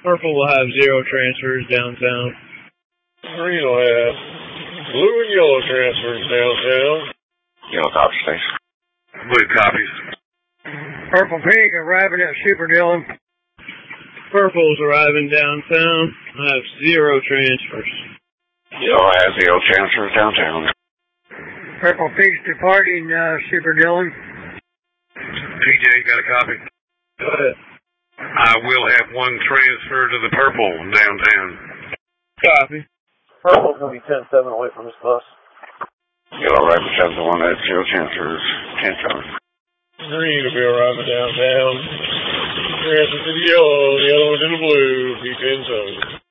Purple will have 0 transfers downtown. Green will have blue and yellow transfers downtown. Yellow copy, station. Blue copies. Purple pink arriving at Super Dillon. Purple's arriving downtown. I have 0 transfers. Yellow has 0 transfers downtown. Purple pink's departing Super Dillon. PJ, got a copy? Go ahead. I will have 1 transfer to the purple downtown. Copy. Purple's going to be 10-7 away from this bus. Yellow Rapids has the one that 0 transfers. 10-7. Green will be arriving downtown. Transfer to the yellow to the blue. Be 10-7.